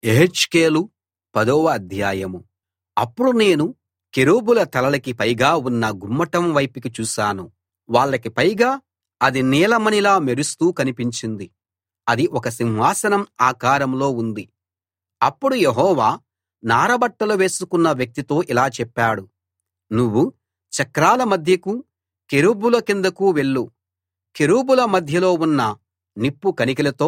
యెహెజ్కేలు 10వ అధ్యాయం. అప్పుడు నేను కెరూబుల తలలకి పైగా ఉన్న గుమ్మటం వైపుకి చూశాను. వాళ్ళకి పైగా అది నీలమణిలా మెరుస్తూ కనిపించింది. అది ఒక సింహాసనం ఆకారంలో ఉంది. అప్పుడు యెహోవా నారబట్టలు వేసుకున్న వ్యక్తితో ఇలా చెప్పాడు, నువ్వు చక్రాల మధ్యకు కెరూబుల కిందకు వెళ్ళు. కెరూబుల మధ్యలో ఉన్న నిప్పు కణికలతో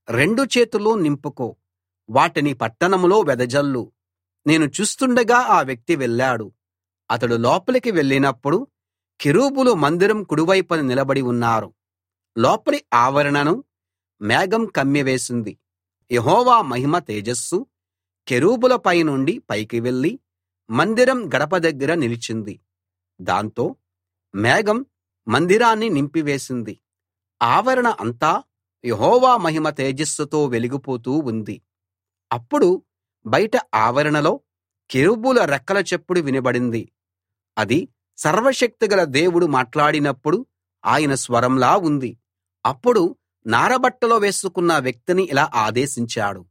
2 చేతులు నింపుకో. వాటిని పట్టణంలో వెదజల్లు. నేను చూస్తుండగా ఆ వ్యక్తి వెళ్ళాడు. అతడు లోపలికి వెళ్ళినప్పుడు కెరూబులు మందిరం కుడివైపున నిలబడి ఉన్నారు. లోపలి ఆవరణను మేఘం కమ్మివేసింది. యెహోవా మహిమ తేజస్సు కెరూబుల పైనుండి పైకి వెళ్ళి మందిరం గడప దగ్గర నిలిచింది. దాంతో మేఘం మందిరాన్ని నింపివేసింది. ఆవరణ అంతా యెహోవా మహిమ తేజస్సుతో వెలిగిపోతూ ఉంది. అప్పుడు బయట ఆవరణలో కెరూబుల రెక్కల చప్పుడు వినబడింది. అది సర్వశక్తిగల దేవుడు మాట్లాడినప్పుడు ఆయన స్వరంలా ఉంది. అప్పుడు నారబట్టలు వేసుకున్న వ్యక్తిని ఇలా ఆదేశించాడు,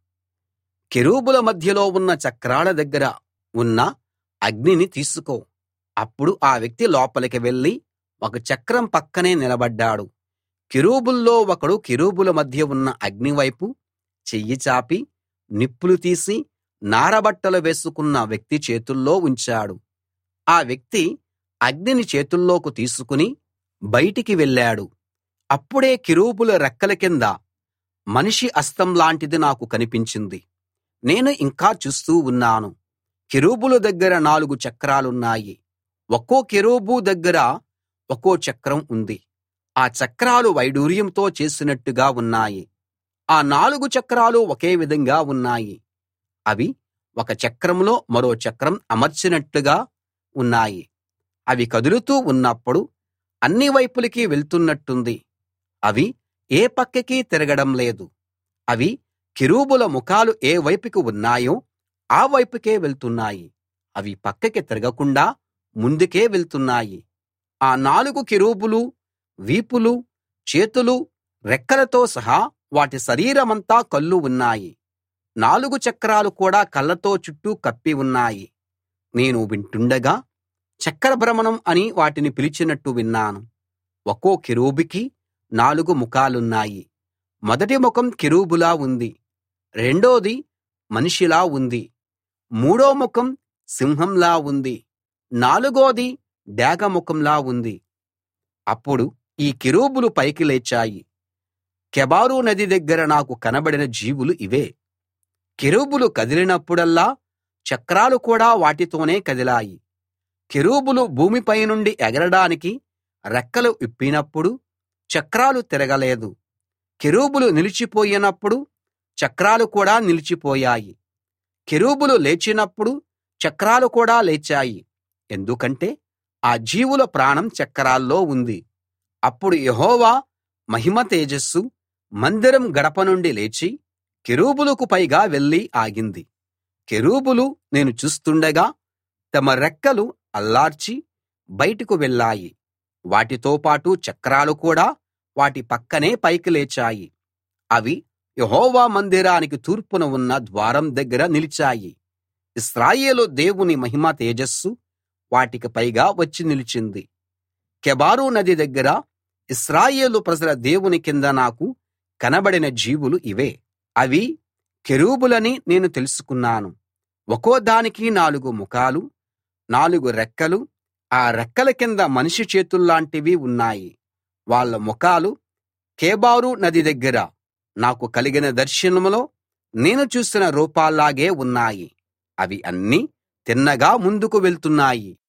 కెరూబుల మధ్యలో ఉన్న చక్రాల దగ్గర ఉన్న అగ్నిని తీసుకో. అప్పుడు ఆ వ్యక్తి లోపలికి వెళ్ళి ఒక చక్రం పక్కనే నిలబడ్డాడు. కెరూబుల్లో ఒకడు కెరూబుల మధ్య ఉన్న అగ్ని వైపు చెయ్యి చాపి నిప్పులు తీసి నారబట్టలు వేసుకున్న వ్యక్తి చేతుల్లో ఉంచాడు. ఆ వ్యక్తి అగ్నిని చేతుల్లోకి తీసుకుని బయటికి వెళ్ళాడు. అప్పుడే కెరూబుల రెక్కల కింద మనిషి హస్తం లాంటిది నాకు కనిపించింది. నేను ఇంకా చూస్తూ ఉన్నాను. కెరూబుల దగ్గర 4 చక్రాలున్నాయి. ఒక్కో కెరూబు దగ్గర ఒక్కో చక్రం ఉంది. ఆ చక్రాలు వైడూర్యంతో చేసినట్టుగా ఉన్నాయి. ఆ 4 చక్రాలు ఒకే విధంగా ఉన్నాయి. అవి ఒక చక్రంలో మరో చక్రం అమర్చినట్టుగా ఉన్నాయి. అవి కదులుతూ ఉన్నప్పుడు అన్ని వైపులకి వెళ్తున్నట్టుంది. అవి ఏ పక్కకి తిరగడం లేదు. అవి కెరూబుల ముఖాలు ఏ వైపుకి ఉన్నాయో ఆ వైపుకే వెళ్తున్నాయి. అవి పక్కకి తిరగకుండా ముందుకే వెళ్తున్నాయి. ఆ 4 కెరూబులు వీపులు, చేతులు, రెక్కలతో సహా వాటి శరీరమంతా కళ్ళు ఉన్నాయి. 4 చక్రాలు కూడా కళ్ళతో చుట్టూ కప్పి ఉన్నాయి. నేను వింటుండగా చక్ర భ్రమణం అని వాటిని పిలిచినట్టు విన్నాను. ఒక్కో కెరూబుకి 4 ముఖాలున్నాయి. మొదటి ముఖం కెరూబులా ఉంది. రెండోది మనిషిలా ఉంది. మూడో ముఖం సింహంలా ఉంది. నాలుగోది డేగ ముఖంలా ఉంది. అప్పుడు ఈ కెరూబులు పైకి లేచాయి. కెబారు నది దగ్గర నాకు కనబడిన జీవులు ఇవే. కెరూబులు కదిలినప్పుడల్లా చక్రాలు కూడా వాటితోనే కదిలాయి. కెరూబులు భూమిపై నుండి ఎగరడానికి రెక్కలు విప్పినప్పుడు చక్రాలు తిరగలేదు. కెరూబులు నిలిచిపోయినప్పుడు చక్రాలు కూడా నిలిచిపోయాయి. కెరూబులు లేచినప్పుడు చక్రాలు కూడా లేచాయి. ఎందుకంటే ఆ జీవుల ప్రాణం చక్రాల్లో ఉంది. అప్పుడు యెహోవా మహిమ తేజస్సు మందిరం గడప నుండి లేచి కెరూబులకు పైగా వెళ్లి ఆగింది. కెరూబులు నేను చూస్తుండగా తమ రెక్కలు అల్లార్చి బయటకు వెళ్ళాయి. వాటితో పాటు చక్రాలు కూడా వాటి పక్కనే పైకి లేచాయి. అవి యెహోవా మందిరానికి తూర్పున ఉన్న ద్వారం దగ్గర నిలిచాయి. ఇశ్రాయేలు దేవుని మహిమ తేజస్సు వాటికి పైగా వచ్చి నిలిచింది. కెబారు నది దగ్గర ఇశ్రాయేలు ప్రజల దేవుని కింద నాకు కనబడిన జీవులు ఇవే. అవి కెరూబులని నేను తెలుసుకున్నాను. ఒక్కో దానికి 4 ముఖాలు, 4 రెక్కలు. ఆ రెక్కల కింద మనిషి చేతుల్లాంటివి ఉన్నాయి. వాళ్ళ ముఖాలు కెబారు నది దగ్గర నాకు కలిగిన దర్శనంలో నేను చూసిన రూపాల్లాగే ఉన్నాయి. అవి అన్నీ తిన్నగా ముందుకు వెళ్తున్నాయి.